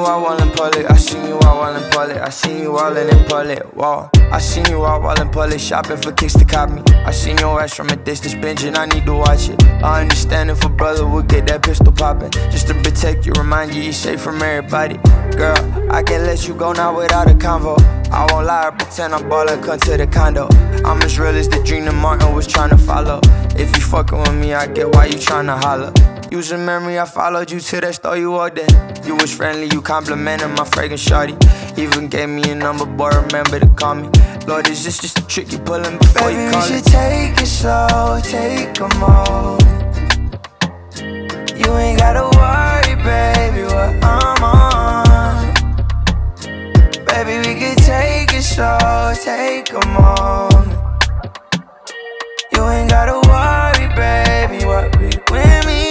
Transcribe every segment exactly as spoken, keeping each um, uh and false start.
out while in public. I seen you out while in public. I seen you all in public. Whoa. I seen you out while in public, shopping for kicks to cop me. I seen your ass from a distance, binging. I need to watch it. I understand if a brother would get that pistol poppin', just to protect you, remind you you safe from everybody. Girl, I can't let you go now without a convo. I won't lie or pretend I'm ballin', come to the condo. I'm as real as the dream that Martin was tryna follow. If you fucking with me, I get why you tryna holler. Using memory, I followed you to that store you walked in. You was friendly, you complimented my fragrant shawty. Even gave me a number, boy, remember to call me. Lord, is this just a trick you pullin' before Baby, you call we it? should take it slow, take a moment. You ain't gotta worry, baby, what I'm on. Baby, we could take it slow, take a moment. You ain't gotta worry, baby, worry with me.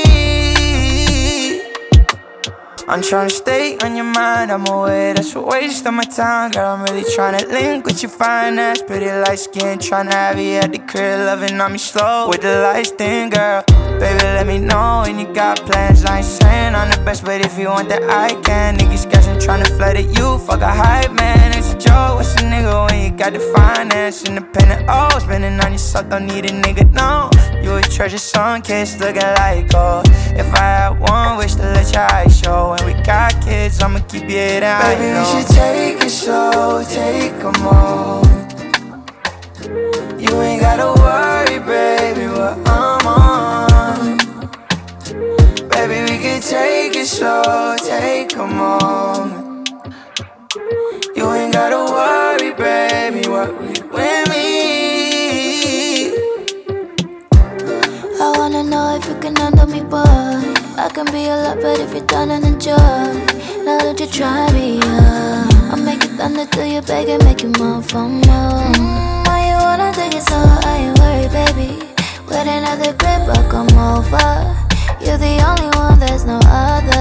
I'm tryna stay on your mind, I'm aware that's a waste of my time. Girl, I'm really tryna link with your fine ass, pretty light skin. Tryna have you at the crib, loving on me slow with the lights dim, girl. Baby, let me know when you got plans. I ain't saying I'm the best, but if you want that, I can. Niggas guessing, tryna flirt at you, fuck a hype man. It's a joke, what's a nigga when you got the finance? Independent, oh, spending on yourself, don't need a nigga, no. You a treasure, sun kiss, looking like gold. If I had one wish to let your eyes show. When we got kids, I'ma keep you hidden, I know. Baby, we should take it slow, take a moment. You ain't gotta worry, baby, what I'm on. Baby, we can take it slow, take a moment. You ain't gotta worry, baby, worry with me. I wanna know if you can handle me, boy. I can be a lot, but if you're done and enjoy, now don't you try me, yeah. I'll make it thunder till you beg and make you more for more. Mm, why you wanna take it so I ain't worried, baby. With another grip, I'll come over. You're the only one, there's no other.